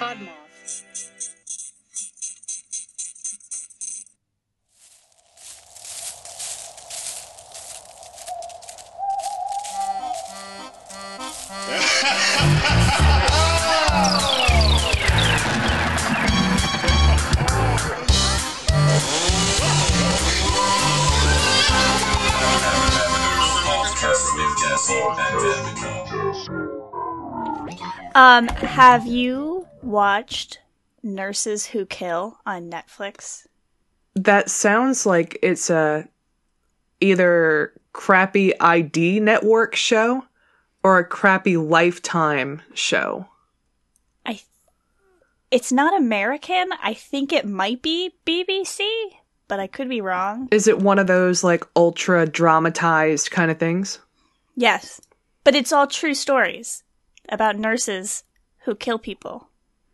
Podmoth. Have you watched Nurses Who Kill on Netflix? That sounds like it's a either crappy ID network show or a crappy Lifetime show. It's not American. I think it might be BBC, but I could be wrong. Is it one of those like ultra dramatized kind of things? Yes, but it's all true stories about nurses who kill people.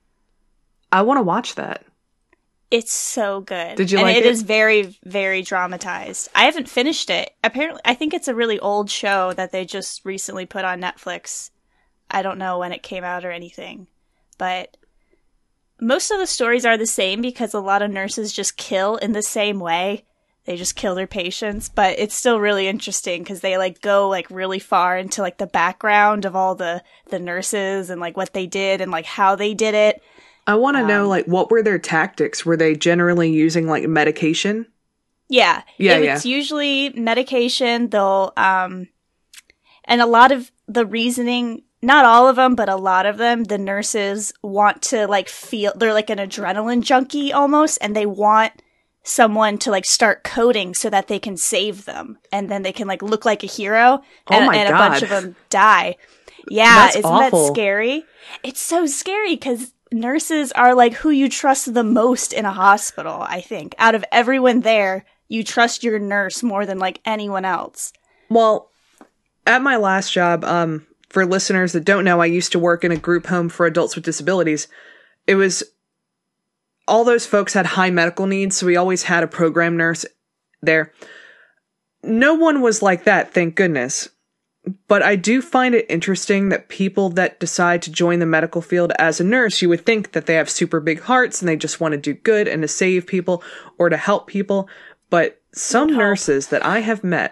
I want to watch that. It's so good. Did you like it? It is very, very dramatized. I haven't finished it. Apparently, I think it's a really old show that they just recently put on Netflix. I don't know when it came out or anything. But most of the stories are the same because a lot of nurses just kill in the same way. They just kill their patients. But it's still really interesting because they like go like really far into like the background of all the nurses and like what they did and like how they did it. I want to know, like, what were their tactics? Were they generally using, like, medication? Yeah. It's usually medication. They'll, and a lot of the reasoning, not all of them, but a lot of them, the nurses want to, like, feel, they're like an adrenaline junkie almost, and they want someone to, like, start coding so that they can save them. And then they can, like, look like a hero, and a bunch of them die. Yeah, That's isn't awful. that scary? It's so scary because nurses are like who you trust the most in a hospital, I think. Out of everyone there, you trust your nurse more than like anyone else. Well, at my last job, for listeners that don't know, I used to work in a group home for adults with disabilities. It was, all those folks had high medical needs, so we always had a program nurse there. No one was like that, thank goodness. But I do find it interesting that people that decide to join the medical field as a nurse, you would think that they have super big hearts and they just want to do good and to save people or to help people. But some nurses that I have met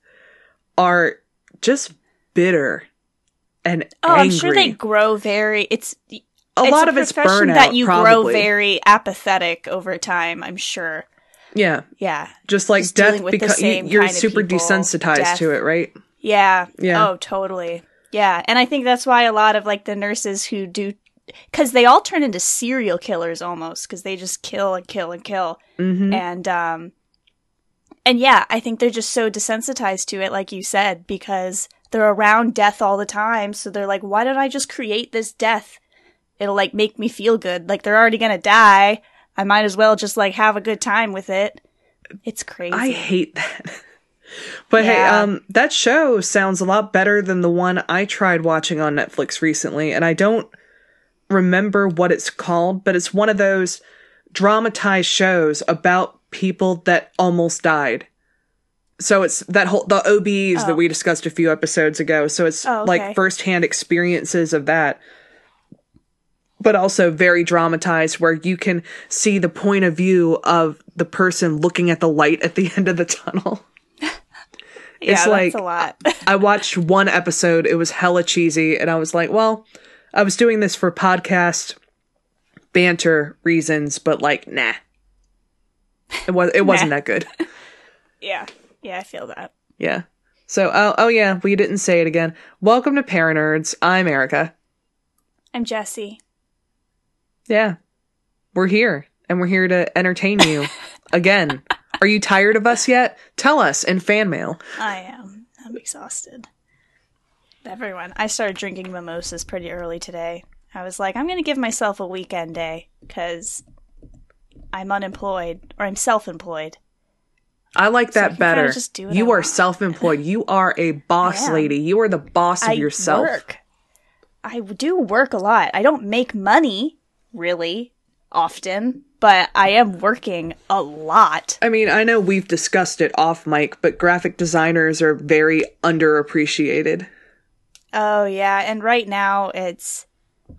are just bitter and angry. I'm sure they grow very... It's a lot of it's burnout, that you probably. grow very apathetic over time, I'm sure. Yeah. Yeah. Just like just death, because you're super desensitized to it, right? Yeah. Yeah. Oh, totally. Yeah. And I think that's why a lot of like the nurses who do, because they all turn into serial killers almost, because they just kill and kill and kill. Mm-hmm. And yeah, I think they're just so desensitized to it, like you said, because they're around death all the time. So they're like, why don't I just create this death? It'll like make me feel good. Like they're already going to die. I might as well just like have a good time with it. It's crazy. I hate that. But yeah. Hey, that show sounds a lot better than the one I tried watching on Netflix recently, and I don't remember what it's called, but it's one of those dramatized shows about people that almost died. So it's the OBs that we discussed a few episodes ago. So it's like firsthand experiences of that, but also very dramatized where you can see the point of view of the person looking at the light at the end of the tunnel. Yeah, it's that's a lot. I watched one episode. It was hella cheesy. And I was like, well, I was doing this for podcast banter reasons, but like, nah. It wasn't that good. Yeah. Yeah, I feel that. Yeah. So, oh yeah, we didn't say it again. Welcome to Paranerds. I'm Erica. I'm Jessie. Yeah. We're here. And we're here to entertain you. Again. Are you tired of us yet? Tell us in fan mail. I am. I'm exhausted. Everyone. I started drinking mimosas pretty early today. I was like, I'm going to give myself a weekend day because I'm unemployed or I'm self-employed. I like that better. Just do what you I are want. Self-employed. You are a boss lady. You are the boss of yourself. I do work a lot. I don't make money, really, often, but I am working a lot. I mean, I know we've discussed it off mic, but graphic designers are very underappreciated. Oh, yeah. And right now, it's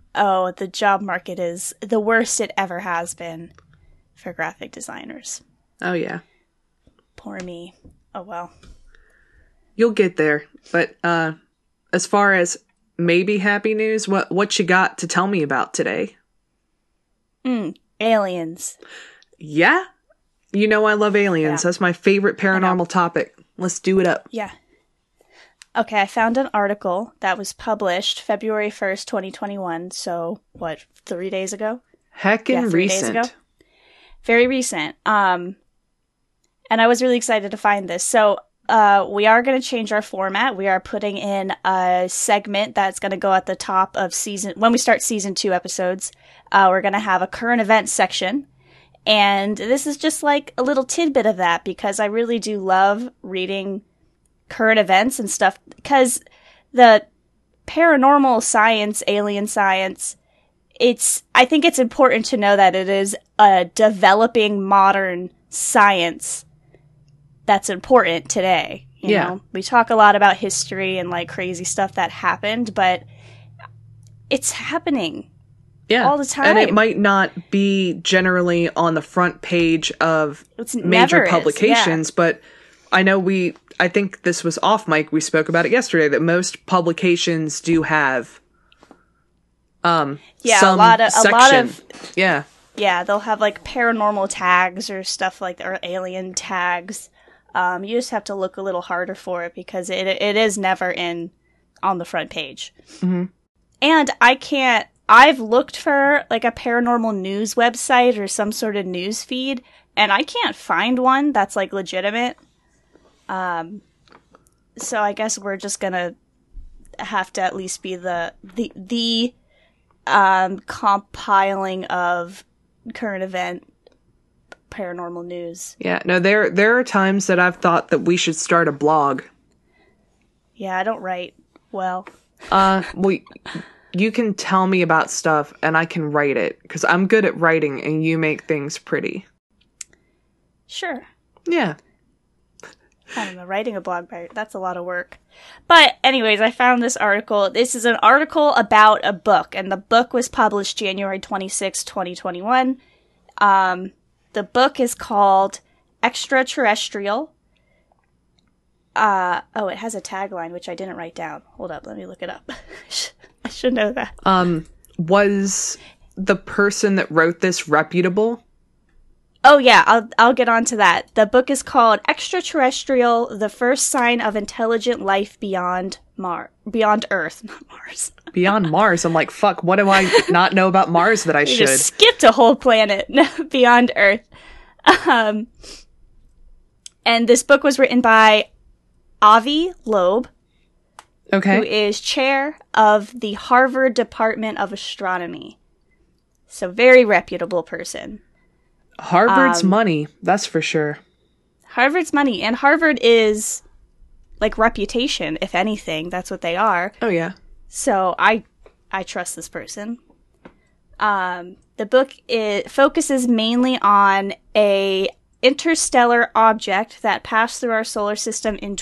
Oh, the job market is the worst it ever has been for graphic designers. Oh, yeah. Poor me. Oh, well. You'll get there. But as far as maybe happy news, what you got to tell me about today? Aliens. Yeah? You know I love aliens. Yeah. That's my favorite paranormal topic. Let's do it up. Yeah. Okay, I found an article that was published February 1st, 2021. So, 3 days ago? Heckin' 3 days recent. ago. Very recent. And I was really excited to find this. So, we are going to change our format. We are putting in a segment that's going to go at the top of when we start season 2 episodes. We're going to have a current events section. And this is just like a little tidbit of that because I really do love reading current events and stuff because the paranormal science, alien science, I think it's important to know that it is a developing modern science that's important today. You know, we talk a lot about history and like crazy stuff that happened, but it's happening all the time. And it might not be generally on the front page of major publications, but I know I think this was off mic, we spoke about it yesterday, that most publications do have some a lot of yeah, they'll have like paranormal tags or stuff like that, or alien tags. You just have to look a little harder for it because it is never on the front page. Mm-hmm. And I've looked for like a paranormal news website or some sort of news feed, and I can't find one that's like legitimate. So I guess we're just gonna have to at least be the compiling of current event paranormal news. Yeah, no, there are times that I've thought that we should start a blog. Yeah, I don't write well. You can tell me about stuff and I can write it because I'm good at writing and you make things pretty. Sure. Yeah. I don't know, writing a blog, that's a lot of work. But anyways, I found this article. This is an article about a book, and the book was published January 26, 2021. The book is called Extraterrestrial. It has a tagline, which I didn't write down. Hold up, let me look it up. I should know that. Was the person that wrote this reputable? Oh yeah, I'll get on to that. The book is called Extraterrestrial: The First Sign of Intelligent Life Beyond Earth, not Mars. Beyond Mars. I'm like, fuck, what do I not know about Mars that I should? Just skipped a whole planet beyond Earth. And this book was written by Avi Loeb, who is chair of the Harvard Department of Astronomy. So very reputable person. Harvard's money, that's for sure. Harvard's money. And Harvard is like reputation, if anything. That's what they are. Oh, yeah. So I trust this person. The book focuses mainly on a interstellar object that passed through our solar system in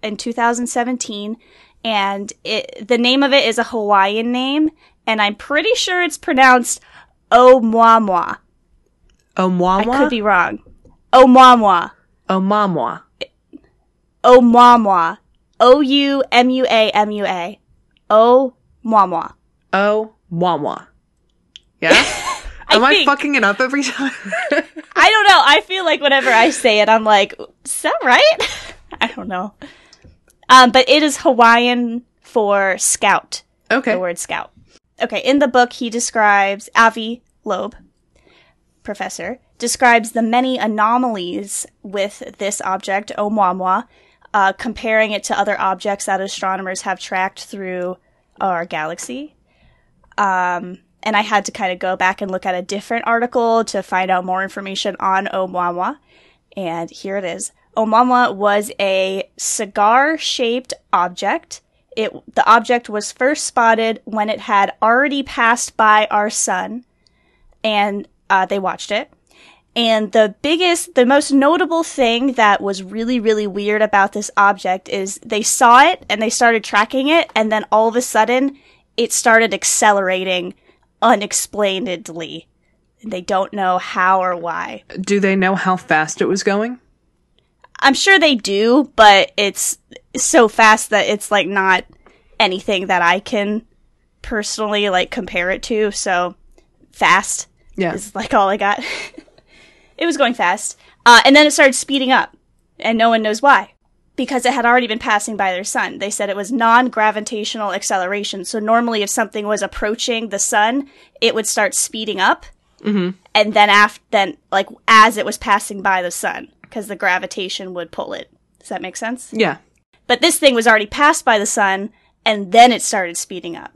2017. And the name of it is a Hawaiian name. And I'm pretty sure it's pronounced Oumuamua. Oumuamua? I could be wrong. Oumuamua. Oumuamua. Oumuamua. Oumuamua. Oumuamua. Oumuamua. Yeah? Am I fucking it up every time? I don't know. I feel like whenever I say it, I'm like, is that right? I don't know. But it is Hawaiian for scout. Okay. The word scout. Okay, in the book, he describes, Avi Loeb, professor, describes the many anomalies with this object, Oumuamua, comparing it to other objects that astronomers have tracked through our galaxy. And I had to kind of go back and look at a different article to find out more information on Oumuamua. And here it is. Oumuamua was a cigar-shaped object. The object was first spotted when it had already passed by our sun, and they watched it. And the most notable thing that was really, really weird about this object is they saw it and they started tracking it, and then all of a sudden it started accelerating unexplainedly. They don't know how or why. Do they know how fast it was going? I'm sure they do, but it's so fast that it's like not anything that I can personally like compare it to. So fast is like all I got. It was going fast. And then it started speeding up, and no one knows why. Because it had already been passing by their sun. They said it was non-gravitational acceleration. So normally if something was approaching the sun, it would start speeding up. Mm-hmm. And then as it was passing by the sun, because the gravitation would pull it. Does that make sense? Yeah. But this thing was already passed by the sun, and then it started speeding up.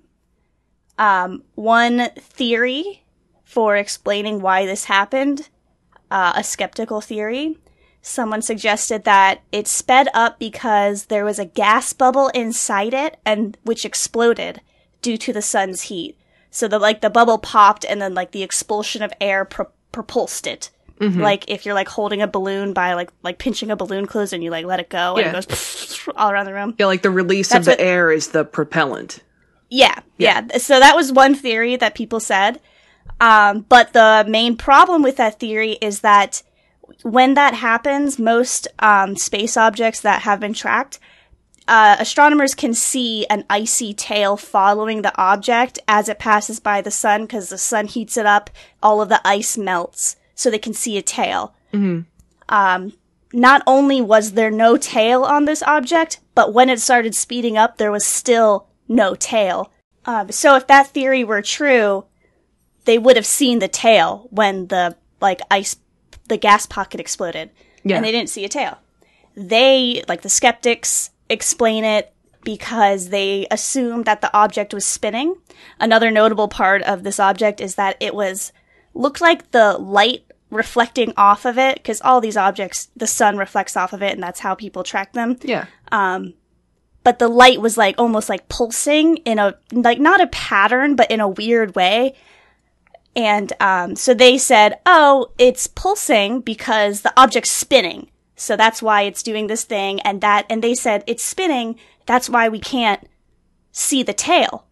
One theory for explaining why this happened, a skeptical theory, someone suggested that it sped up because there was a gas bubble inside it, and which exploded due to the sun's heat. So the bubble popped, and then like the expulsion of air propulsed it. Mm-hmm. Like if you're like holding a balloon by like pinching a balloon closed, and you like let it go, and it goes all around the room. Yeah, like the release of the air is the propellant. Yeah. So that was one theory that people said. But the main problem with that theory is that when that happens, most space objects that have been tracked, astronomers can see an icy tail following the object as it passes by the sun, because the sun heats it up, all of the ice melts, so they can see a tail. Mm-hmm. Not only was there no tail on this object, but when it started speeding up, there was still no tail. So if that theory were true, they would have seen the tail when the gas pocket exploded. Yeah. And they didn't see a tail. They, like the skeptics, explain it because they assume that the object was spinning. Another notable part of this object is that it looked like the light reflecting off of it, because all these objects, the sun reflects off of it, and that's how people track them. Yeah. But the light was like almost like pulsing in a, like not a pattern, but in a weird way. And so they said, oh, it's pulsing because the object's spinning. So that's why it's doing this thing. And they said it's spinning. That's why we can't see the tail.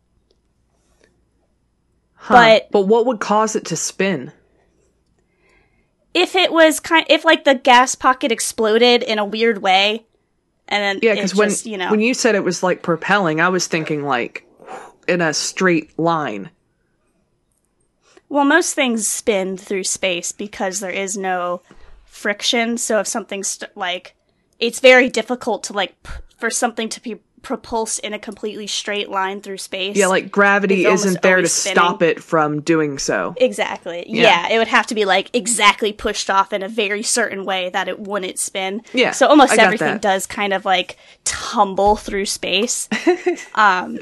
Huh. But what would cause it to spin? If it was if like the gas pocket exploded in a weird way, and then because when you said it was like propelling, I was thinking like in a straight line. Well, most things spin through space because there is no friction. So if something's it's very difficult to for something to be propulsed in a completely straight line through space. Yeah, like gravity isn't there to stop it from doing so. Exactly. Yeah, it would have to be exactly pushed off in a very certain way that it wouldn't spin. Yeah. So almost everything does kind of tumble through space. I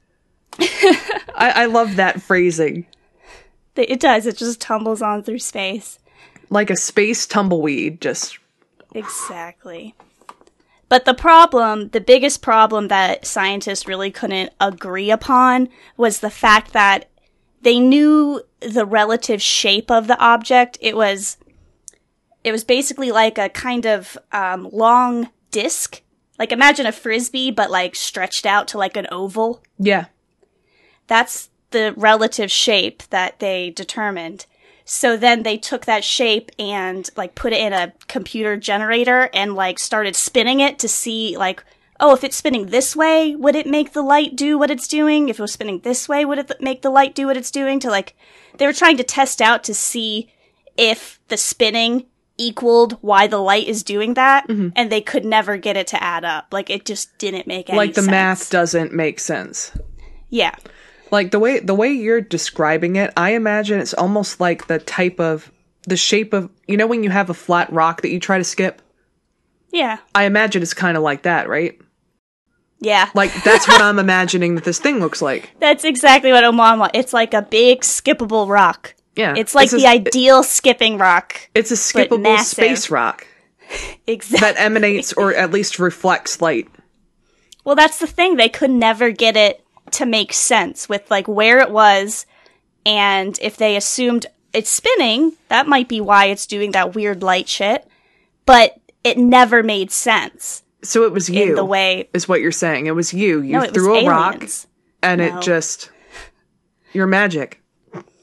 love that phrasing. It does. It just tumbles on through space. Like a space tumbleweed, just... Exactly. But the biggest problem that scientists really couldn't agree upon was the fact that they knew the relative shape of the object. It was basically like a kind of long disc. Like imagine a frisbee, but stretched out to an oval. Yeah. That's the relative shape that they determined. So then they took that shape and put it in a computer generator and started spinning it to see if it's spinning this way, would it make the light do what it's doing? If it was spinning this way, would it make the light do what it's doing? They were trying to test out to see if the spinning equaled why the light is doing that, and they could never get it to add up. It just didn't make any sense. The math doesn't make sense. Yeah. The way you're describing it, I imagine it's almost like the shape of, when you have a flat rock that you try to skip? Yeah. I imagine it's kind of like that, right? Yeah. That's what I'm imagining that this thing looks like. That's exactly what Oman wants. It's like a big skippable rock. Yeah. It's the ideal skipping rock. It's a skippable space rock. Exactly. That emanates or at least reflects light. Well, that's the thing. They could never get it to make sense with where it was, and if they assumed it's spinning, that might be why it's doing that weird light shit, but it never made sense. So it was you, in the way, is what you're saying. It was you. You no, threw a rock, and no. it just... You're magic.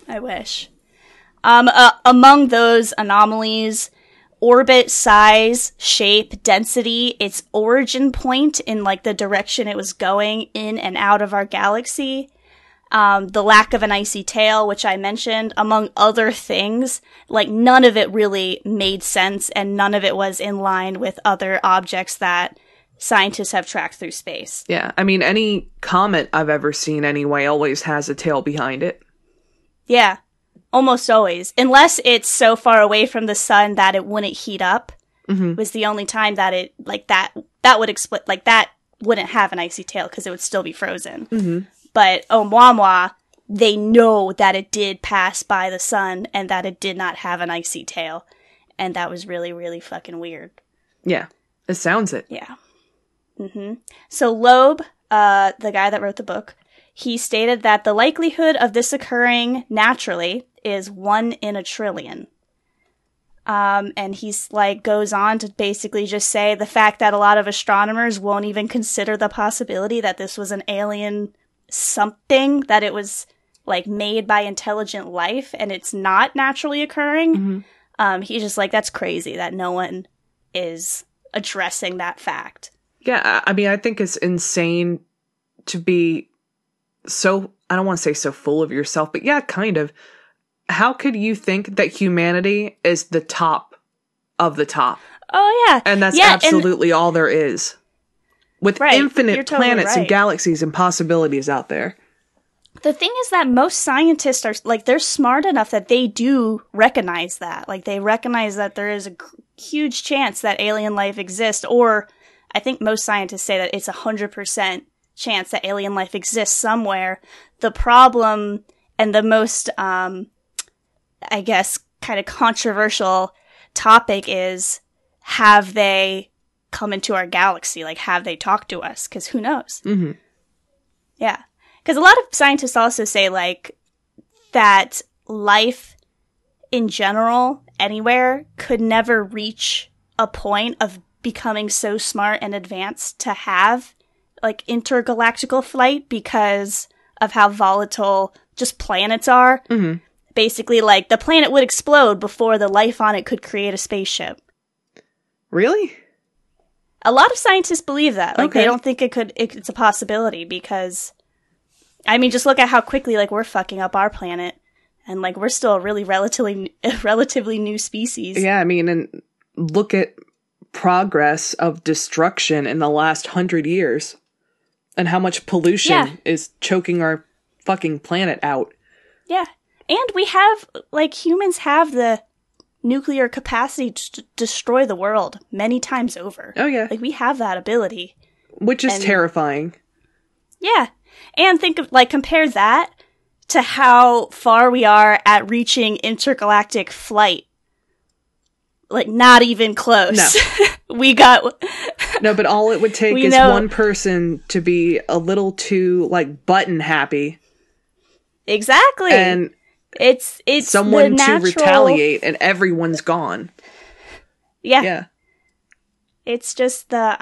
I wish. Among those anomalies, orbit, size, shape, density, its origin point in like the direction it was going in and out of our galaxy, the lack of an icy tail, which I mentioned, among other things, like none of it really made sense and none of it was in line with other objects that scientists have tracked through space. Yeah, I mean, any comet I've ever seen anyway always has a tail behind it. Yeah, almost always. Unless it's so far away from the sun that it wouldn't heat up, was the only time that it, like, that would explain, like, that wouldn't have an icy tail because it would still be frozen. But Oumuamua, they know that it did pass by the sun and that it did not have an icy tail. And that was really, really fucking weird. Yeah, it sounds it. Yeah. So Loeb, the guy that wrote the book, he stated that the likelihood of this occurring naturally is 1 in a trillion. And he's like, goes on to basically just say the fact that a lot of astronomers won't even consider the possibility that this was an alien something, that it was like made by intelligent life and it's not naturally occurring. He's just like, that's crazy that no one is addressing that fact. Yeah, I mean, I think it's insane to be so, I don't want to say so full of yourself, but yeah, kind of. How could you think that humanity is the top of the top? Oh, yeah. And that's absolutely all there is. With infinite planets and galaxies and possibilities out there. The thing is that most scientists are, like, they're smart enough that they do recognize that. Like, they recognize that there is a huge chance that alien life exists, or I think most scientists say that it's 100% chance that alien life exists somewhere. The problem and the most, I guess, kind of controversial topic is, have they come into our galaxy? Like, have they talked to us? Because who knows? Yeah. Because a lot of scientists also say, like, that life in general, anywhere, could never reach a point of becoming so smart and advanced to have, like, intergalactical flight because of how volatile just planets are. Basically, like, the planet would explode before the life on it could create a spaceship. Really? A lot of scientists believe that. Like, they don't think it's a possibility because, I mean, just look at how quickly, like, we're fucking up our planet. And, like, we're still a really relatively new species. Yeah, I mean, and look at progress of destruction in the last 100 years. And how much pollution is choking our fucking planet out. Yeah. And we have, like, humans have the nuclear capacity to destroy the world many times over. Oh, yeah. Like, we have that ability. Which is terrifying. Yeah. And think of, like, compare that to how far we are at reaching intergalactic flight. Like, not even close. No. We got... No, but all it would take is one person to be a little too, like, button happy. Exactly. And it's someone to retaliate and everyone's gone. Yeah. It's just the,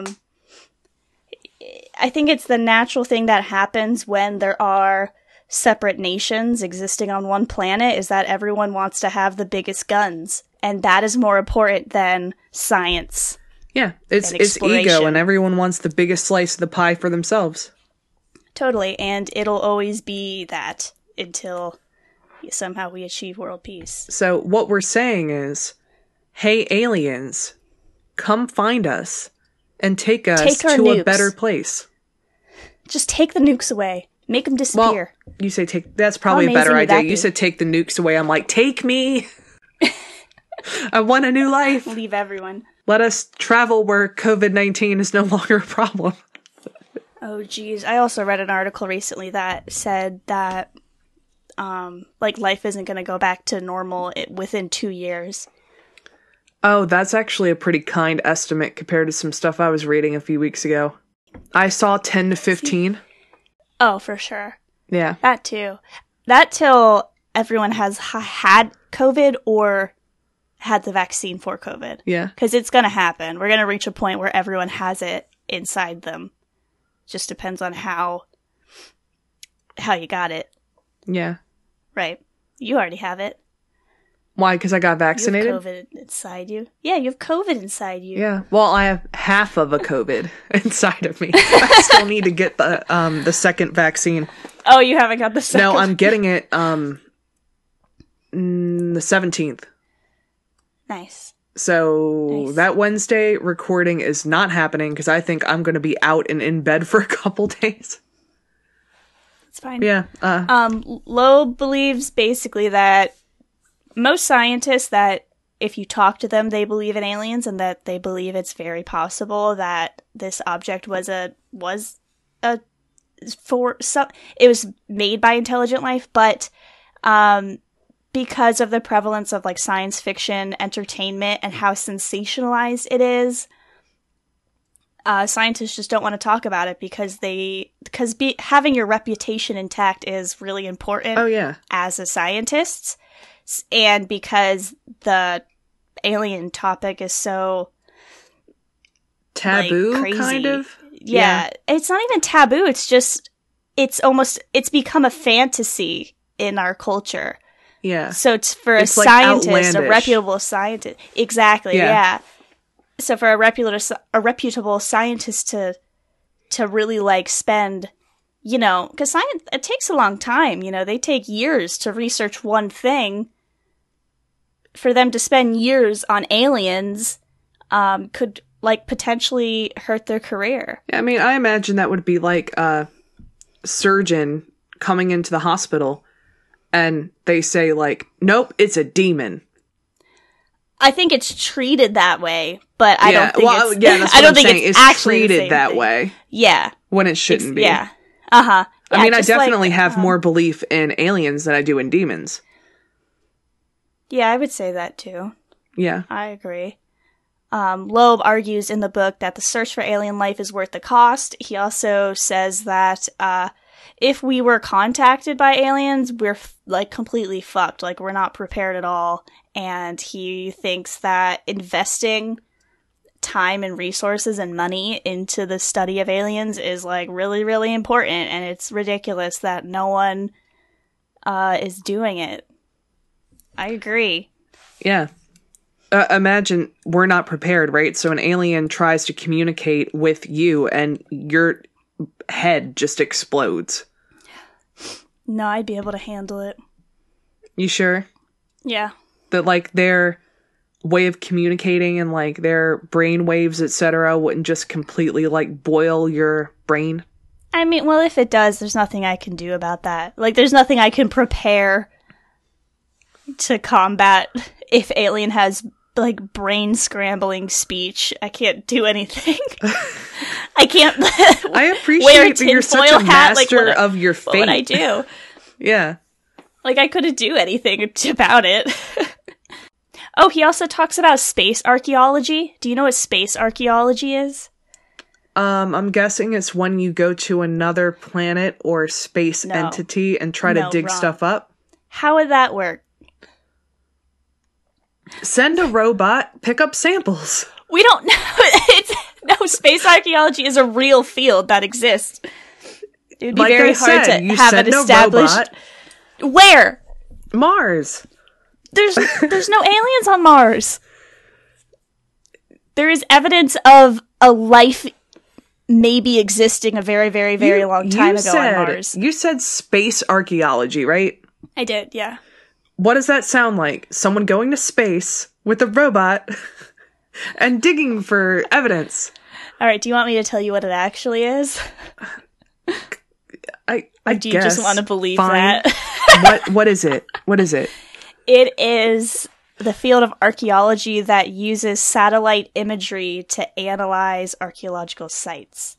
I think it's the natural thing that happens when there are separate nations existing on one planet, is that everyone wants to have the biggest guns. And that is more important than science. Yeah, it's ego, and everyone wants the biggest slice of the pie for themselves. Totally, and it'll always be that until somehow we achieve world peace. So what we're saying is, hey aliens, come find us and take us to nukes. A better place. Just take the nukes away. Make them disappear. Well, you say take, that's probably a better idea. You said take the nukes away. I'm like, take me! I want a new life. Leave everyone. Let us travel where COVID-19 is no longer a problem. Oh, geez. I also read an article recently that said that, like, life isn't going to go back to normal within 2 years. Oh, that's actually a pretty kind estimate compared to some stuff I was reading a few weeks ago. I saw 10 to 15. Oh, for sure. Yeah. That too. That till everyone has had COVID or had the vaccine for COVID. Yeah. Because it's going to happen. We're going to reach a point where everyone has it inside them. Just depends on how you got it. Yeah. Right. You already have it. Why? Because I got You have vaccinated? COVID inside you. Yeah, you have COVID inside you. Yeah. Well, I have half of a COVID inside of me. I still need to get the second vaccine. Oh, you haven't got the second. No, I'm getting it the 17th. Nice. So Nice. that Wednesday recording is not happening because I think I'm going to be out and in bed for a couple days. It's fine. Yeah. Loeb believes basically that most scientists, that if you talk to them, they believe in aliens, and that they believe it's very possible that this object it was made by intelligent life, but because of the prevalence of like science fiction entertainment and how sensationalized it is, scientists just don't want to talk about it because having your reputation intact is really important. Oh yeah. As a scientist, and because the alien topic is so Taboo, like, crazy. kind of. Yeah, it's not even taboo. It's just it's become a fantasy in our culture. Yeah. So it's for It's a like scientist, outlandish. a reputable scientist. Exactly, yeah. So for a reputable scientist to really like spend, because science, it takes a long time, they take years to research one thing. For them to spend years on aliens could like potentially hurt their career. I mean, I imagine that would be like a surgeon coming into the hospital and they say like, nope, it's a demon. I think it's treated that way, but I don't think it's that's what I don't I'm think saying. it's It's actually the treated same that thing. way. Yeah. When it shouldn't be. Yeah. Uh-huh. I mean, I just like, definitely have more belief in aliens than I do in demons. Yeah, I would say that too. Yeah. I agree. Loeb argues in the book that the search for alien life is worth the cost. He also says that if we were contacted by aliens, we're like completely fucked. Like we're not prepared at all. And he thinks that investing time and resources and money into the study of aliens is like really, really important. And it's ridiculous that no one is doing it. I agree. Yeah. Imagine we're not prepared, right? So an alien tries to communicate with you and your head just explodes. No, I'd be able to handle it. You sure? Yeah. That like their way of communicating and like their brain waves, etc., wouldn't just completely like boil your brain? I mean, well, if it does, there's nothing I can do about that. Like, there's nothing I can prepare to combat if alien has like brain scrambling speech. I can't do anything. I can't. I appreciate wear a that you're such tinfoil a hat, like, master what of your fate. What would I do? Yeah. Like, I couldn't do anything about it. Oh, he also talks about space archaeology. Do you know what space archaeology is? I'm guessing it's when you go to another planet or space entity and try to dig wrong. stuff up. How would that work? Send a robot, pick up samples. We don't know. No, space archaeology is a real field that exists. It would be Like very I hard said, to you have send it a established. robot. Where? Mars. There's no aliens on Mars. There is evidence of a life maybe existing a very, very, very long time ago on Mars. You said space archaeology, right? I did, yeah. What does that sound like? Someone going to space with a robot and digging for evidence. All right, do you want me to tell you what it actually is? I Do you guess. just want to believe Fine. that? What is it? What is it? It is the field of archaeology that uses satellite imagery to analyze archaeological sites.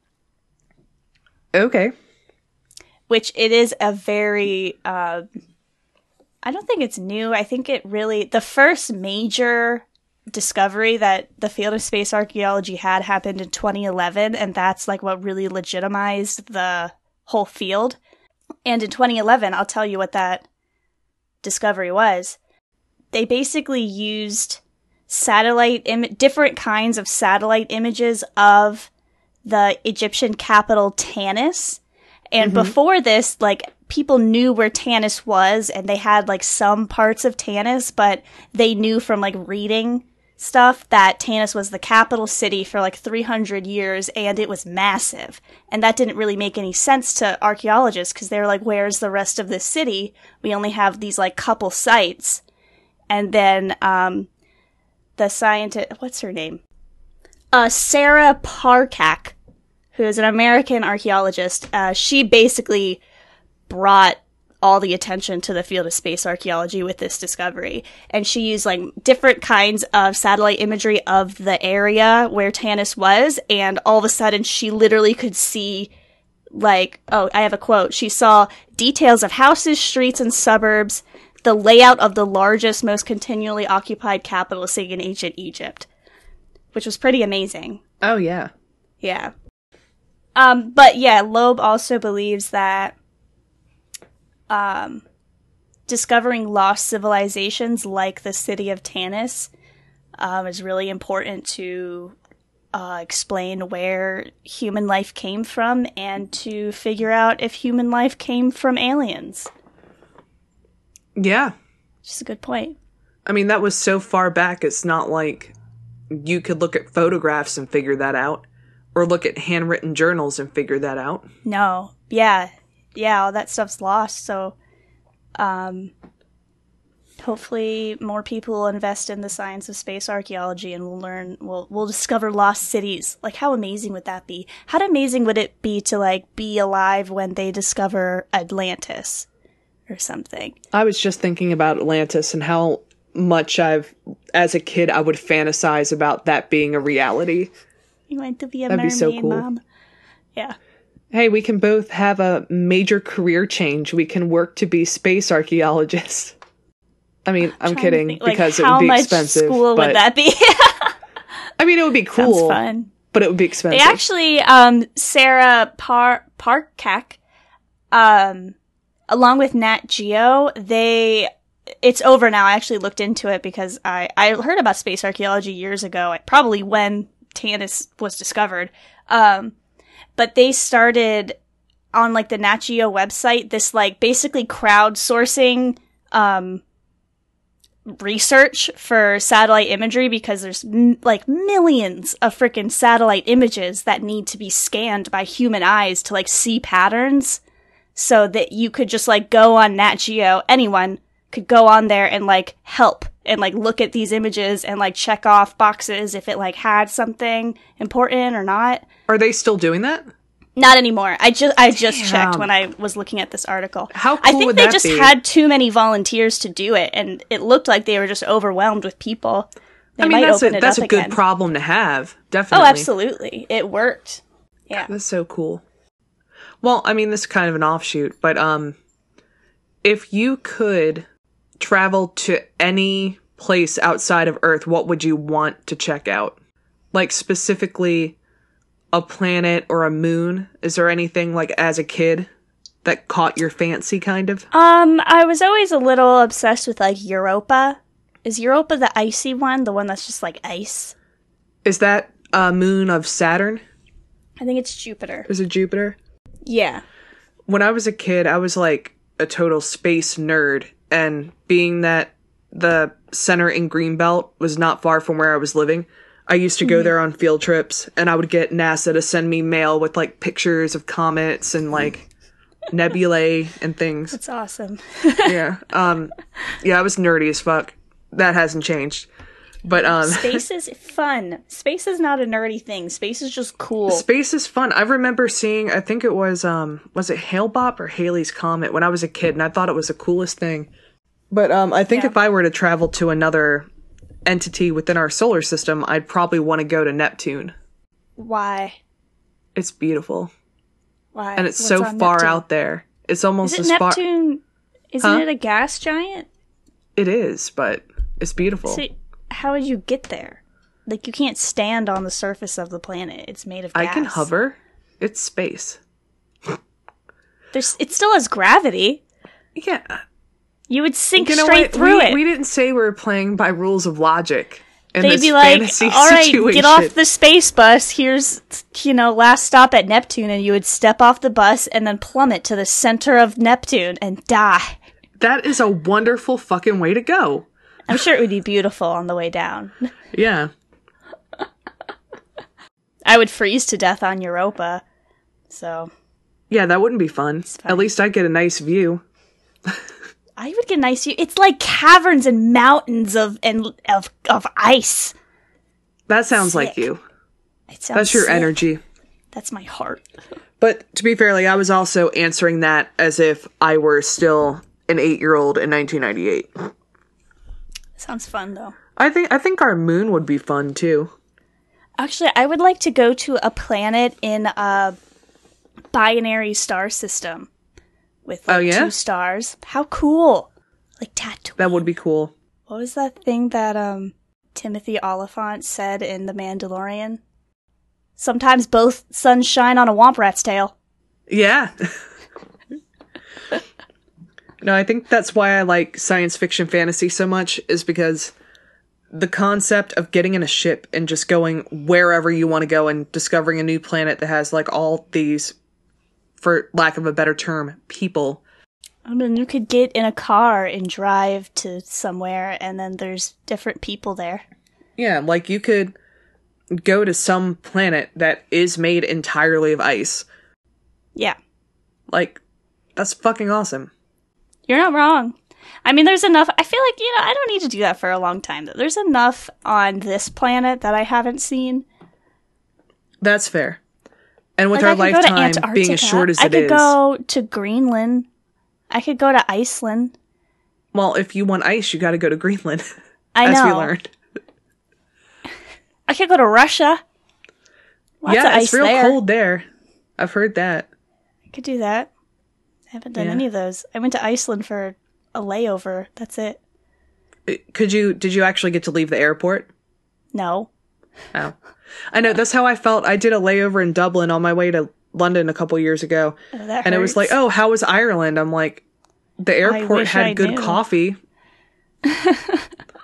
Okay. Which it is a very, I don't think it's new. I think it really, the first major discovery that the field of space archaeology had happened in 2011, and that's like what really legitimized the whole field. And in 2011, I'll tell you what that discovery was. They basically used different kinds of satellite images of the Egyptian capital Tanis, And before this, like, people knew where Tanis was, and they had, like, some parts of Tanis, but they knew from, like, reading stuff that Tanis was the capital city for, like, 300 years, and it was massive. And that didn't really make any sense to archaeologists, because they were like, where's the rest of this city? We only have these, like, couple sites. And then, the scientist, what's her name? Sarah Parcak, who is an American archaeologist. She basically brought all the attention to the field of space archaeology with this discovery. And she used, like, different kinds of satellite imagery of the area where Tanis was, and all of a sudden she literally could see, like, oh, I have a quote. She saw details of houses, streets, and suburbs, the layout of the largest, most continually occupied capital city in ancient Egypt, which was pretty amazing. Oh, yeah. Yeah. But yeah, Loeb also believes that discovering lost civilizations like the city of Tanis is really important to explain where human life came from and to figure out if human life came from aliens. Yeah. Just a good point. I mean, that was so far back, it's not like you could look at photographs and figure that out, or look at handwritten journals and figure that out. No. Yeah, all that stuff's lost, so hopefully more people will invest in the science of space archaeology and we'll discover lost cities. Like, how amazing would that be? How amazing would it be to, like, be alive when they discover Atlantis or something? I was just thinking about Atlantis and how much as a kid, I would fantasize about that being a reality. You want to be a That'd mermaid, be so cool. Mom? Yeah. Hey, we can both have a major career change. We can work to be space archaeologists. I mean, I'm kidding, because it would be expensive. How much school would that be? I mean, it would be cool. Sounds fun. But it would be expensive. They actually, Sarah Parcak, along with Nat Geo, it's over now. I actually looked into it because I heard about space archaeology years ago, probably when Tanis was discovered. But they started on, like, the Nat Geo website, this, like, basically crowdsourcing, research for satellite imagery, because there's like millions of freaking satellite images that need to be scanned by human eyes to, like, see patterns, so that you could just, like, go on Nat Geo, anyone could go on there and, like, help and, like, look at these images and, like, check off boxes if it, like, had something important or not. Are they still doing that? Not anymore. I just checked when I was looking at this article. How cool I think would they that just be? had too many volunteers to do it, and it looked like they were just overwhelmed with people. They I mean, might open that's it a up good again. problem to have. Definitely. Oh, absolutely. It worked. Yeah. That's so cool. Well, I mean, this is kind of an offshoot, but if you could travel to any place outside of Earth, what would you want to check out? Like, specifically a planet or a moon? Is there anything, like, as a kid that caught your fancy, kind of? I was always a little obsessed with, like, Europa. Is Europa the icy one? The one that's just, like, ice? Is that a moon of Saturn? I think it's Jupiter. Is it Jupiter? Yeah. When I was a kid, I was, like, a total space nerd, and being that the center in Greenbelt was not far from where I was living, I used to go there on field trips, and I would get NASA to send me mail with, like, pictures of comets and, like, nebulae and things. That's awesome. Yeah. Yeah, I was nerdy as fuck. That hasn't changed. But, Space is fun. Space is not a nerdy thing. Space is just cool. Space is fun. I remember seeing, I think it was it Hale-Bopp or Halley's Comet when I was a kid, and I thought it was the coolest thing. But, I think if I were to travel to another entity within our solar system, I'd probably want to go to Neptune. Why? It's beautiful. Why? And it's What's so on far Neptune? out there. It's almost Is it as far. Neptune? Isn't it a gas giant? It is, but it's beautiful. So, how would you get there? Like, you can't stand on the surface of the planet. It's made of gas. I can hover. It's space. It still has gravity. Yeah. You would sink You know straight what? through it. We didn't say we were playing by rules of logic in They'd this be like, fantasy all right, situation. get off the space bus. Here's, last stop at Neptune. And you would step off the bus and then plummet to the center of Neptune and die. That is a wonderful fucking way to go. I'm sure it would be beautiful on the way down. Yeah. I would freeze to death on Europa. So. Yeah, that wouldn't be fun. At least I'd get a nice view. I would get a nice view. It's like caverns and mountains of ice. That sounds like you. That's your energy. That's my heart. But to be fair, I was also answering that as if I were still an 8-year-old in 1998. Sounds fun, though. I think our moon would be fun, too. Actually, I would like to go to a planet in a binary star system with 2 stars. How cool! Like Tatooine. That would be cool. What was that thing that Timothy Oliphant said in The Mandalorian? Sometimes both suns shine on a womp rat's tail. Yeah. No, I think that's why I like science fiction fantasy so much, is because the concept of getting in a ship and just going wherever you want to go and discovering a new planet that has all these, for lack of a better term, people. I mean, you could get in a car and drive to somewhere, and then there's different people there. Yeah, you could go to some planet that is made entirely of ice. Yeah. That's fucking awesome. You're not wrong. I mean, there's enough. I feel like, I don't need to do that for a long time. There's enough on this planet that I haven't seen. That's fair. And with our lifetime being as short as it is. I could go to Greenland. I could go to Iceland. Well, if you want ice, you gotta go to Greenland. I know. As we learned. I could go to Russia. Lots of ice it's real cold there. I've heard that. I could do that. I haven't done any of those. I went to Iceland for a layover. That's it. Did you actually get to leave the airport? No. Oh. I know, that's how I felt. I did a layover in Dublin on my way to London a couple years ago. Oh, that hurts. And it was like, oh, how was Ireland? I'm like, the airport had good coffee. I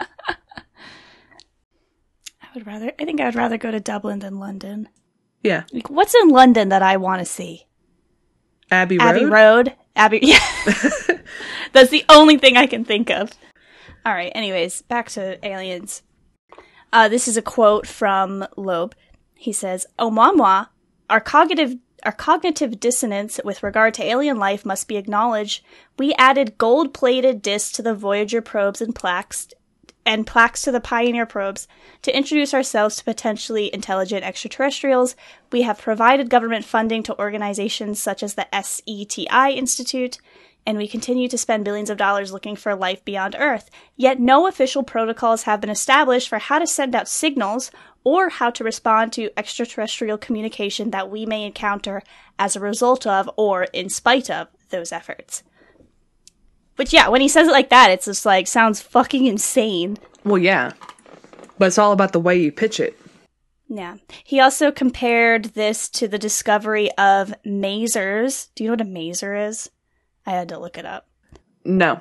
think I would rather go to Dublin than London. Yeah. What's in London that I want to see? Abbey Road? Yeah. That's the only thing I can think of. All right. Anyways, back to aliens. This is a quote from Loeb. He says, "Oumuamua, our cognitive dissonance with regard to alien life must be acknowledged. We added gold-plated discs to the Voyager probes and plaques to the Pioneer probes to introduce ourselves to potentially intelligent extraterrestrials. We have provided government funding to organizations such as the SETI Institute, and we continue to spend billions of dollars looking for life beyond Earth. Yet no official protocols have been established for how to send out signals or how to respond to extraterrestrial communication that we may encounter as a result of or in spite of those efforts." Which, yeah, when he says it like that, it's just sounds fucking insane. Well, yeah. But it's all about the way you pitch it. Yeah. He also compared this to the discovery of masers. Do you know what a maser is? I had to look it up. No.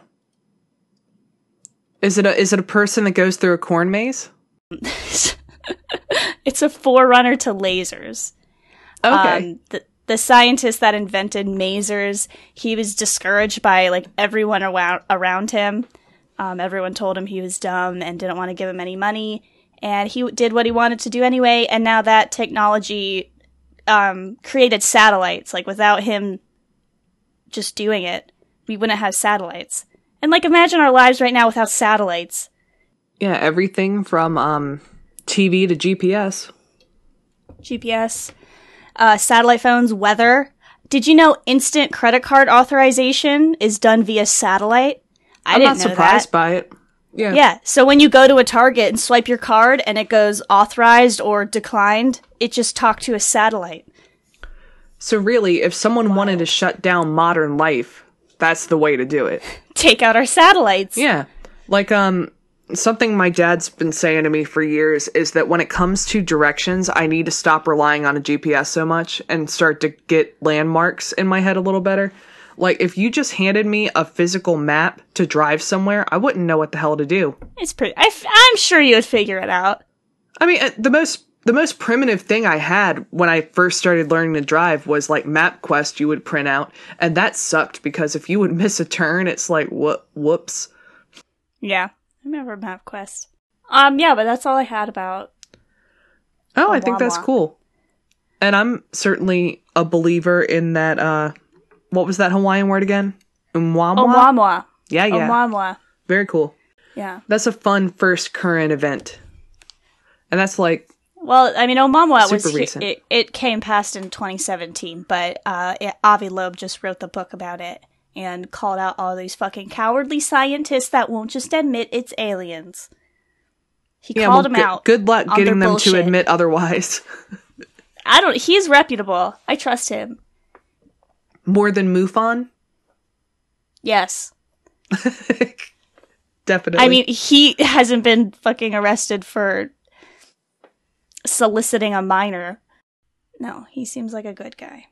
Is it a person that goes through a corn maze? It's a forerunner to lasers. Okay. The scientist that invented masers, he was discouraged by everyone around him. Everyone told him he was dumb and didn't want to give him any money. And he did what he wanted to do anyway. And now that technology created satellites. Without him just doing it, we wouldn't have satellites. And imagine our lives right now without satellites. Yeah, everything from TV to GPS. Satellite phones, weather. Did you know instant credit card authorization is done via satellite? I'm not surprised by it. Yeah. Yeah. So when you go to a Target and swipe your card and it goes authorized or declined, it just talked to a satellite. So really, if someone wanted to shut down modern life, that's the way to do it. Take out our satellites. Yeah. Something my dad's been saying to me for years is that when it comes to directions, I need to stop relying on a GPS so much and start to get landmarks in my head a little better. If you just handed me a physical map to drive somewhere, I wouldn't know what the hell to do. It's pretty. I'm sure you would figure it out. I mean, the most primitive thing I had when I first started learning to drive was like MapQuest you would print out, and that sucked because if you would miss a turn, it's like whoops. Yeah, I remember MapQuest. Yeah, but that's all I had about. Oh, I think that's cool. And I'm certainly a believer in that, what was that Hawaiian word again? Umwamwa? Oumuamua. Yeah. Oumuamua. Very cool. Yeah. That's a fun first current event. And that's like... Well, I mean, Oumuamua was... recent. It came past in 2017, but Avi Loeb just wrote the book about it and called out all these fucking cowardly scientists that won't just admit it's aliens. He called them out. Good luck getting them bullshit. to admit otherwise. He's reputable. I trust him. More than MUFON? Yes. Definitely. I mean, he hasn't been fucking arrested for soliciting a minor. No, he seems like a good guy.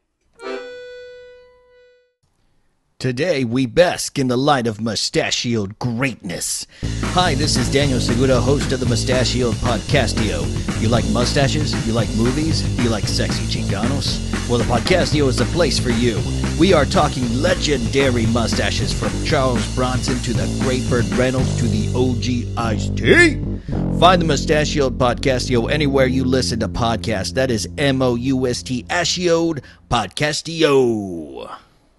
Today, we bask in the light of mustachioed greatness. Hi, this is Daniel Segura, host of the Mustachioed Podcastio. You like mustaches? You like movies? You like sexy Chicanos? Well, the Podcastio is the place for you. We are talking legendary mustaches from Charles Bronson to the Great Burt Reynolds to the OG Ice-T. Find the Mustachioed Podcastio anywhere you listen to podcasts. That is MOUST-achioed Podcastio.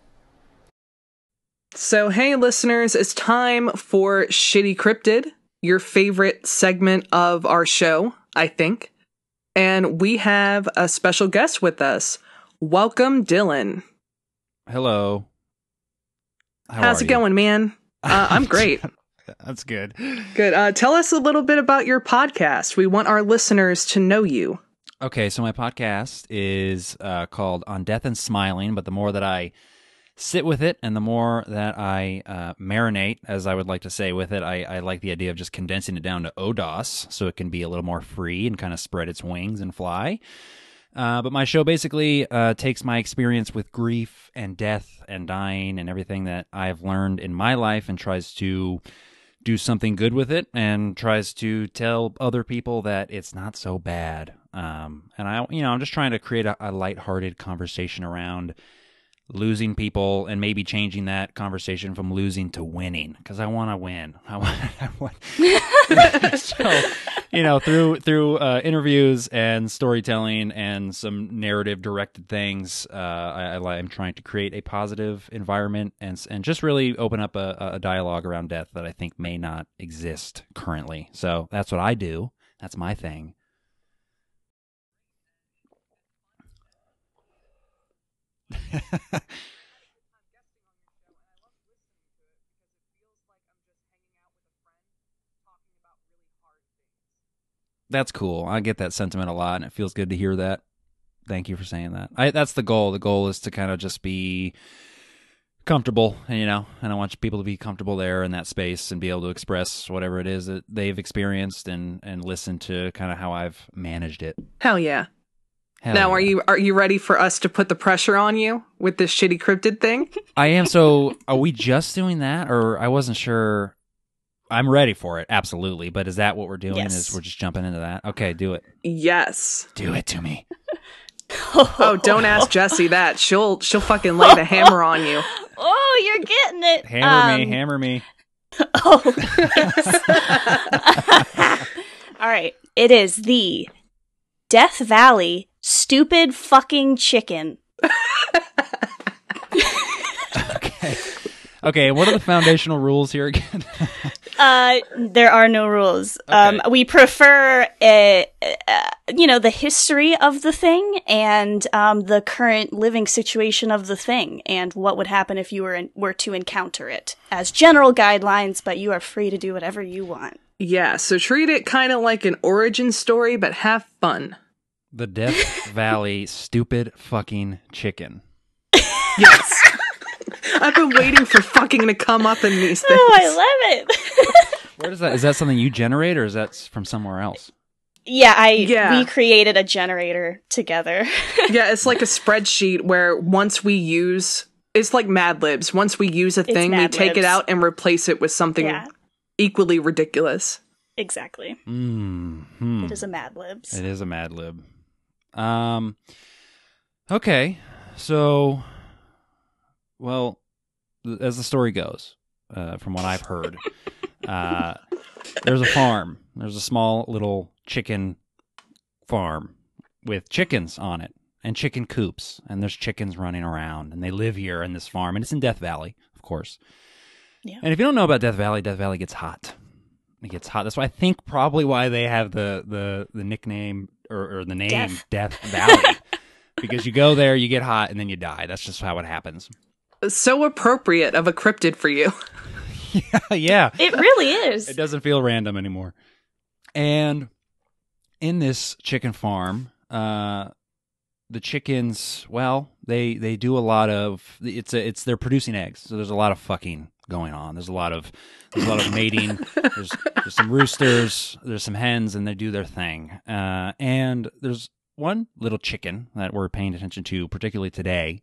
So, hey listeners, it's time for Shitty Cryptid, your favorite segment of our show, I think. And we have a special guest with us. Welcome, Dylan. Hello. How's it going, man? I'm great. That's good. Good. Tell us a little bit about your podcast. We want our listeners to know you. Okay, so my podcast is called On Death and Smiling, but the more that I sit with it and the more that I marinate, as I would like to say, with it, I like the idea of just condensing it down to ODOS so it can be a little more free and kind of spread its wings and fly. But my show basically takes my experience with grief and death and dying and everything that I've learned in my life and tries to do something good with it and tries to tell other people that it's not so bad. And I'm just trying to create a lighthearted conversation around losing people and maybe changing that conversation from losing to winning, because I want to win. I want So, through interviews and storytelling and some narrative directed things, I'm trying to create a positive environment and just really open up a dialogue around death that I think may not exist currently. So that's what I do. That's my thing. That's cool. I get that sentiment a lot, and it feels good to hear that. Thank you for saying that. That's the goal. The goal is to kind of just be comfortable, and I want people to be comfortable there in that space and be able to express whatever it is that they've experienced and listen to kind of how I've managed it. Hell yeah. Hell yeah. Are you ready for us to put the pressure on you with this Shitty Cryptid thing? I am. So are we just doing that, or I wasn't sure? I'm ready for it, absolutely. But is that what we're doing? Yes. Is we're just jumping into that? Okay, do it. Yes. Do it to me. Oh, don't ask Jessie that. She'll fucking lay the hammer on you. Oh, you're getting it. Hammer me. Oh. All right. It is the Death Valley Stupid Fucking Chicken. Okay, what are the foundational rules here again? There are no rules. Okay. We prefer, the history of the thing and the current living situation of the thing and what would happen if you were to encounter it as general guidelines, but you are free to do whatever you want. Yeah, so treat it kind of like an origin story, but have fun. The Death Valley Stupid Fucking Chicken. Yes. I've been waiting for fucking to come up in these things. Oh, I love it. Where does that? Is that something you generate, or is that from somewhere else? Yeah, we created a generator together. Yeah, it's like a spreadsheet where once we use, it's like Mad Libs. Once we use a thing, we take it out and replace it with something equally ridiculous. Exactly. Mm-hmm. It is a Mad Libs. It is a Mad Lib. Okay, so, well, as the story goes, from what I've heard, there's a farm. There's a small little chicken farm with chickens on it and chicken coops, and there's chickens running around, and they live here in this farm, and it's in Death Valley, of course. Yeah. And if you don't know about Death Valley gets hot. It gets hot. That's why I think probably why they have the nickname or the name Death Valley. Because you go there, you get hot, and then you die. That's just how it happens. So appropriate of a cryptid for you. Yeah. It really is. It doesn't feel random anymore. And in this chicken farm, the chickens, well, they do a lot of they're producing eggs. So there's a lot of fucking going on. There's a lot of mating. There's some roosters, there's some hens, and they do their thing. And there's one little chicken that we're paying attention to, particularly today.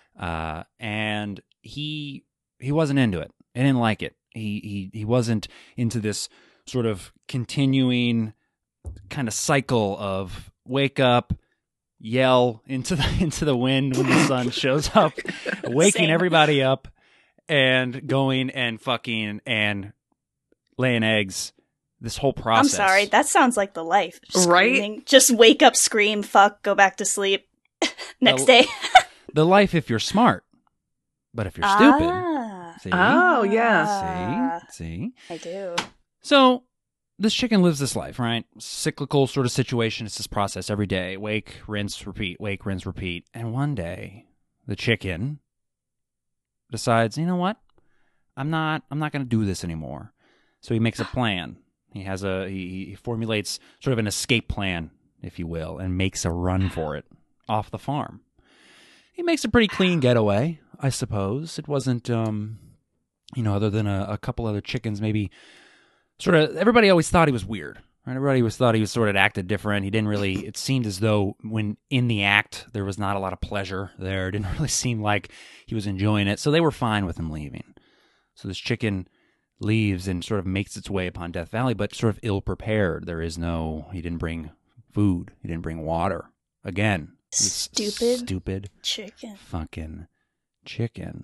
And he wasn't into it. He didn't like it. He wasn't into this sort of continuing kind of cycle of wake up, yell into the wind when the sun shows up, waking everybody up, and going and fucking and laying eggs. This whole process. I'm sorry, that sounds like the life. Screaming. Right? Just wake up, scream, fuck, go back to sleep. Next day. The life if you're smart. But if you're stupid. See? Oh, yeah. See? I do. So, this chicken lives this life, right? Cyclical sort of situation. It's this process every day. Wake, rinse, repeat. Wake, rinse, repeat. And one day, the chicken decides, you know what? I'm not going to do this anymore. So he makes a plan. He formulates sort of an escape plan, if you will, and makes a run for it off the farm. He makes a pretty clean getaway, I suppose. It wasn't, other than a couple other chickens, maybe sort of, everybody always thought he was weird, right? Everybody always thought he was sort of acted different. He didn't really, it seemed as though when in the act, there was not a lot of pleasure there. It didn't really seem like he was enjoying it. So they were fine with him leaving. So this chicken leaves and sort of makes its way upon Death Valley, but sort of ill-prepared. He didn't bring food. He didn't bring water. Again. Stupid. Chicken. Fucking chicken.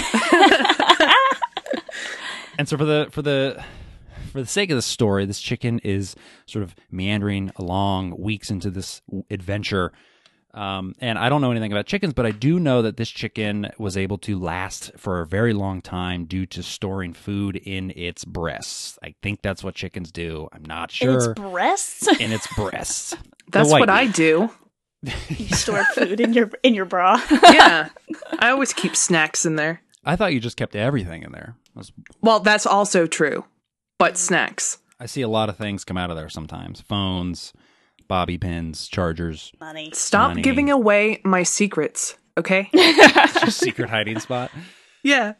And so for the sake of the story, this chicken is sort of meandering along weeks into this adventure. And I don't know anything about chickens, but I do know that this chicken was able to last for a very long time due to storing food in its breasts. I think that's what chickens do. I'm not sure. In its breasts? In its breasts. That's what I do. You store food in your bra. Yeah. I always keep snacks in there. I thought you just kept everything in there. Well, that's also true. But snacks. I see a lot of things come out of there sometimes. Phones, bobby pins, chargers. Money. Stop giving away my secrets, okay? It's your secret hiding spot. Yeah.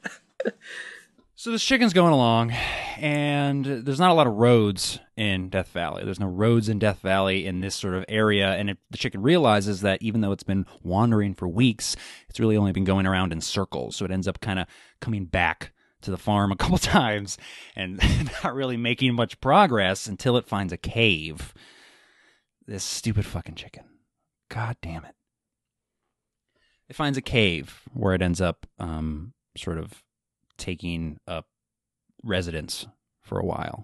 So this chicken's going along, and there's not a lot of roads in Death Valley. There's no roads in Death Valley in this sort of area, and the chicken realizes that even though it's been wandering for weeks, it's really only been going around in circles. So it ends up kind of coming back to the farm a couple times and not really making much progress until it finds a cave. This stupid fucking chicken. God damn it. It finds a cave where it ends up sort of taking up residence for a while.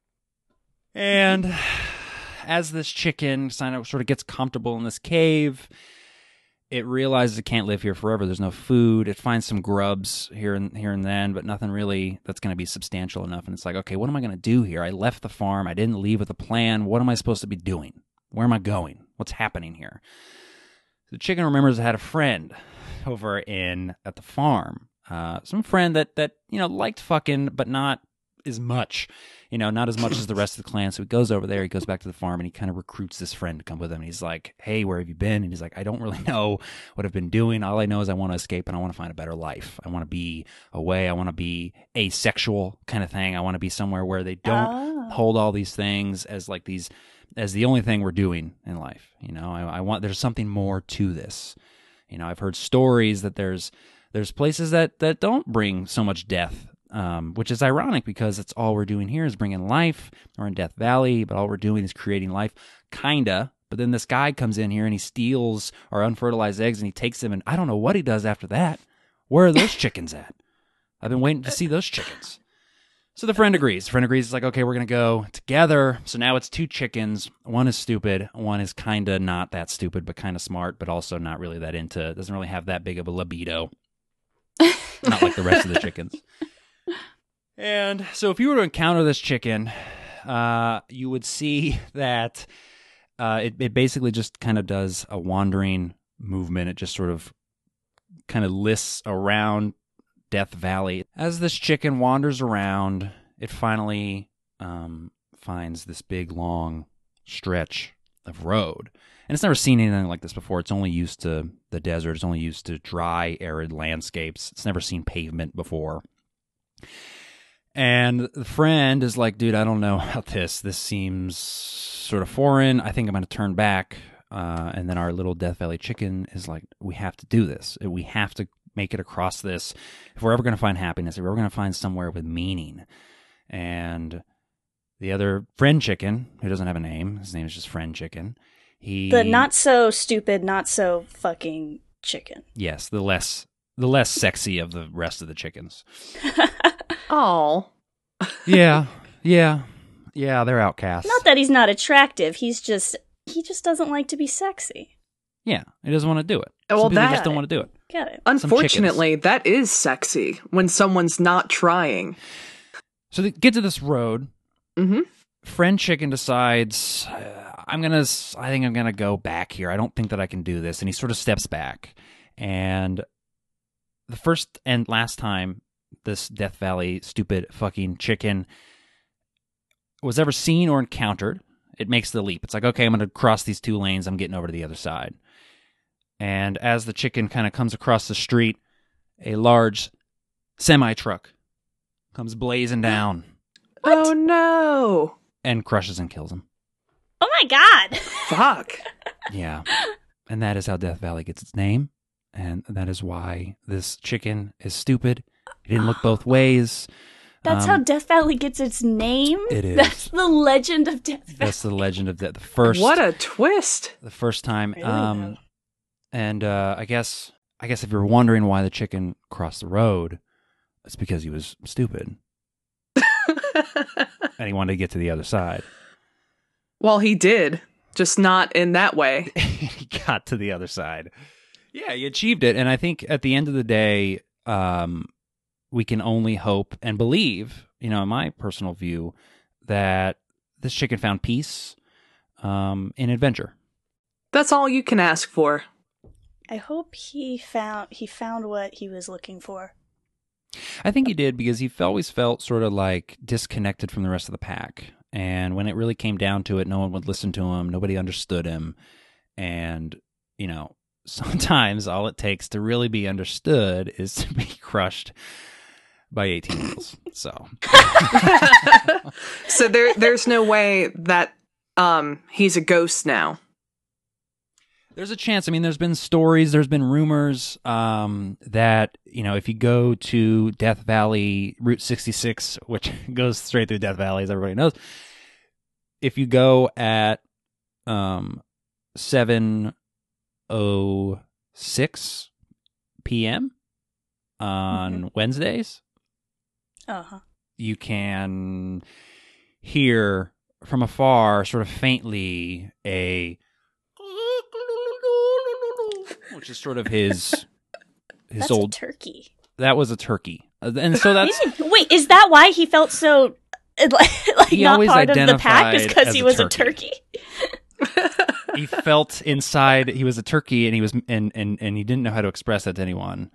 And as this chicken sort of gets comfortable in this cave, it realizes it can't live here forever. There's no food. It finds some grubs here and then, but nothing really that's going to be substantial enough. And it's like, okay, what am I going to do here? I left the farm. I didn't leave with a plan. What am I supposed to be doing? Where am I going? What's happening here? The chicken remembers it had a friend over at the farm. Some friend that liked fucking, but not as much, not as much as the rest of the clan. So he goes over there, he goes back to the farm, and he kind of recruits this friend to come with him. And he's like, hey, where have you been? And he's like, I don't really know what I've been doing. All I know is I want to escape and I want to find a better life. I want to be away. I want to be asexual kind of thing. I want to be somewhere where they don't hold all these things as the only thing we're doing in life. I want, there's something more to this. I've heard stories that there's places that don't bring so much death which is ironic because it's all we're doing here is bringing life. We're in Death Valley, but all we're doing is creating life, kinda. But then this guy comes in here and he steals our unfertilized eggs and he takes them, and I don't know what he does after that. Where are those chickens at? I've been waiting to see those chickens. So the friend agrees. The friend agrees. It's like, okay, we're going to go together. So now it's 2 chickens. One is stupid. One is kind of not that stupid, but kind of smart, but also not really that into, doesn't really have that big of a libido. Not like the rest of the chickens. And so if you were to encounter this chicken, you would see that it basically just kind of does a wandering movement. It just sort of kind of lists around Death Valley. As this chicken wanders around, it finally finds this big, long stretch of road. And it's never seen anything like this before. It's only used to the desert. It's only used to dry, arid landscapes. It's never seen pavement before. And the friend is like, dude, I don't know about this. This seems sort of foreign. I think I'm going to turn back. And then our little Death Valley chicken is like, we have to do this. We have to make it across this if we're ever going to find happiness, if we're ever going to find somewhere with meaning. And the other friend chicken, who doesn't have a name, his name is just Friend Chicken. The not so stupid, not so fucking chicken. Yes, the less sexy of the rest of the chickens. Oh. Yeah, they're outcasts. Not that he's not attractive. He just doesn't like to be sexy. Yeah, he doesn't want to do it. Well, Some people that- just don't want to do it. Get it? Unfortunately, that is sexy when someone's not trying. So they get to this road. Mm-hmm. Friend Chicken decides, I think I'm gonna go back here. I don't think that I can do this, and he sort of steps back. And the first and last time this Death Valley stupid fucking chicken was ever seen or encountered, it makes the leap. It's like, okay, I'm gonna cross these 2 lanes. I'm getting over to the other side. And as the chicken kind of comes across the street, a large semi-truck comes blazing down Oh no. and crushes and kills him. Oh my god! Fuck. Yeah. And that is how Death Valley gets its name. And that is why this chicken is stupid. It didn't look both ways. That's how Death Valley gets its name? It is. That's the legend of Death Valley. That's the legend of the first. What a twist. The first time. Really, though. And I guess if you're wondering why the chicken crossed the road, it's because he was stupid. And he wanted to get to the other side. Well, he did, just not in that way. He got to the other side. Yeah, he achieved it. And I think at the end of the day, we can only hope and believe, in my personal view, that this chicken found peace in adventure. That's all you can ask for. I hope he found what he was looking for. I think he did, because he always felt sort of like disconnected from the rest of the pack. And when it really came down to it, no one would listen to him. Nobody understood him. And, sometimes all it takes to really be understood is to be crushed by 18 wheels. So, So there's no way that he's a ghost now. there's a chance. I mean, there's been stories, there's been rumors that, if you go to Death Valley, Route 66, which goes straight through Death Valley, as everybody knows, if you go at 7:06 p.m. on Wednesdays, Uh-huh. you can hear from afar, sort of faintly, which is sort of his That's old. a turkey. That was a turkey, and so that's Wait, is that why he felt so like He not always part of the pack? Is identified because as he a was a turkey. turkey? he felt inside he was a turkey, and he was and he didn't know how to express that to anyone.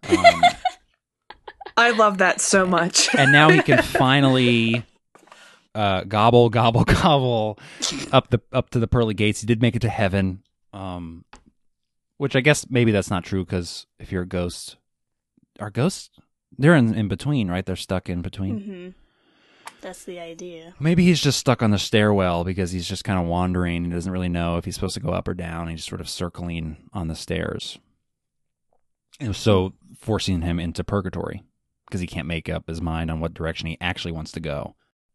I love that so much. And now he can finally gobble, gobble, gobble up to the pearly gates. He did make it to heaven, which I guess maybe that's not true, because if you're a ghost, are ghosts? They're in between, right? They're stuck in between. Mm-hmm. That's the idea. Maybe he's just stuck on the stairwell because he's just kind of wandering. He doesn't really know if he's supposed to go up or down. He's sort of circling on the stairs. And so forcing him into purgatory, because he can't make up his mind on what direction he actually wants to go.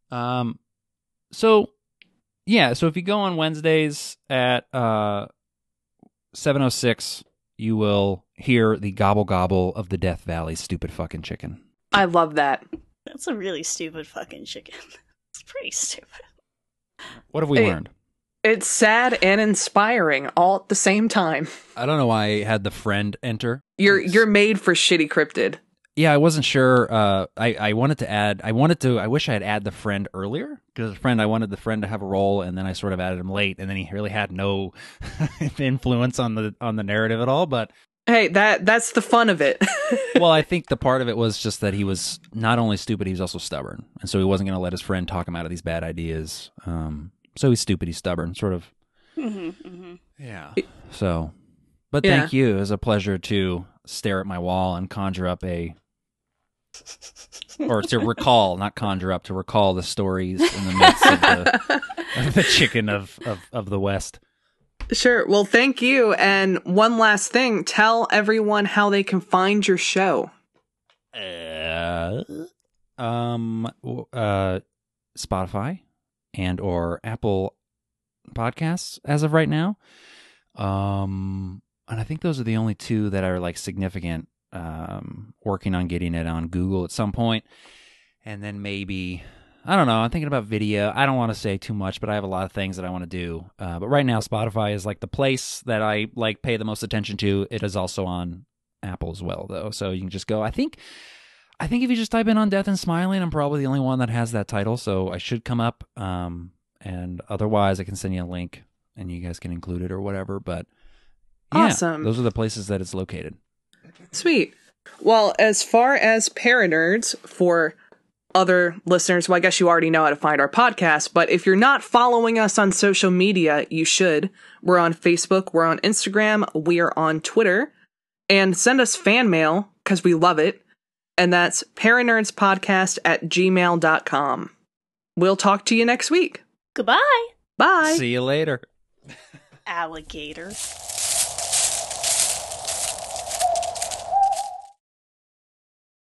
So if you go on Wednesdays at 7:06, you will hear the gobble gobble of the Death Valley stupid fucking chicken. I love that. That's a really stupid fucking chicken. It's pretty stupid. What have we learned? It's sad and inspiring all at the same time. I don't know why I had the friend enter. You're made for shitty cryptid. Yeah, I wasn't sure. I wanted to add. I wish I had added the friend earlier, because I wanted the friend to have a role, and then I sort of added him late, and then he really had no influence on the narrative at all. But hey, that's the fun of it. well, I think the part of it was just that he was not only stupid, he was also stubborn, and so he wasn't going to let his friend talk him out of these bad ideas. So he's stupid, he's stubborn, sort of. Yeah. So, but thank you. It was a pleasure to stare at my wall and conjure up or to recall, not conjure up, to recall the stories in the midst of the chicken of the West. Sure. Well, thank you. And one last thing, tell everyone how they can find your show. Spotify and or Apple Podcasts as of right now. And I think those are the only two that are like significant. Working on getting it on Google at some point. And then maybe, I don't know, I'm thinking about video. I don't want to say too much, but I have a lot of things that I want to do. But right now, Spotify is like the place that I like pay the most attention to. It is also on Apple as well, though. So you can just go. I think if you just type in On Death and Smiling, I'm probably the only one that has that title. So I should come up. And otherwise, I can send you a link and you guys can include it or whatever. But yeah, awesome. Those are the places that it's located. Sweet. Well, as far as Paranerds, for other listeners, well, I guess you already know how to find our podcast, but if you're not following us on social media, you should. We're on Facebook, we're on Instagram, we're on Twitter, and send us fan mail, because we love it, and that's paranerdspodcast@gmail.com. We'll talk to you next week. Goodbye. Bye. See you later. Alligator.